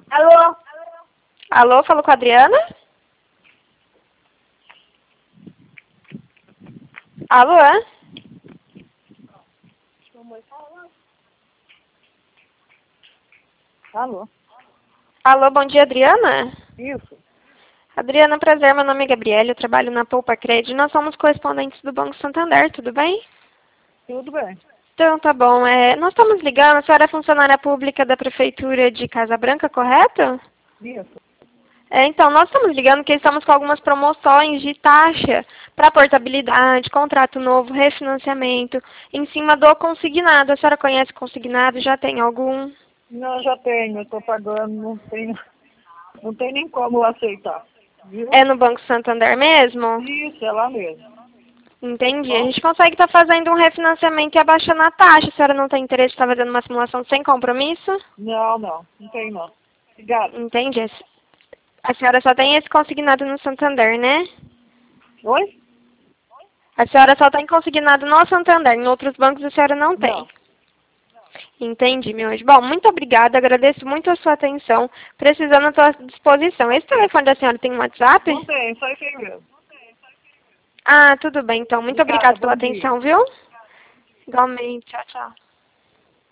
Alô? Alô, falo com a Adriana? Alô, é? Alô? Alô, bom dia, Adriana? Isso. Adriana, prazer, meu nome é Gabriela, eu trabalho na Poupa Cred, nós somos correspondentes do Banco Santander, tudo bem? Tudo bem. Então, tá bom. Nós estamos ligando, a senhora é funcionária pública da Prefeitura de Casa Branca, correto? Isso. Então, nós estamos ligando porque estamos com algumas promoções de taxa para portabilidade, contrato novo, refinanciamento, em cima do consignado. A senhora conhece consignado? Já tem algum? Não, já tenho, eu tô pagando, não tem nem como eu aceitar. Viu? É no Banco Santander mesmo? Isso, é lá mesmo. Entendi. A Bom, gente consegue estar fazendo um refinanciamento e abaixando a taxa. A senhora não tem interesse em estar fazendo uma simulação sem compromisso? não tem não. Obrigada. Entendi. A senhora só tem esse consignado no Santander, né? Oi? A senhora só tem consignado no Santander. Em outros bancos a senhora não tem. Não. Entendi, meu anjo. Bom, muito obrigada. Agradeço muito a sua atenção. Precisando à sua disposição. Esse telefone da senhora tem um WhatsApp? Não tem, só isso aí mesmo. Ah, tudo bem, então. Muito Obrigada, obrigada pela bom dia. atenção, viu? Igualmente. Tchau, tchau.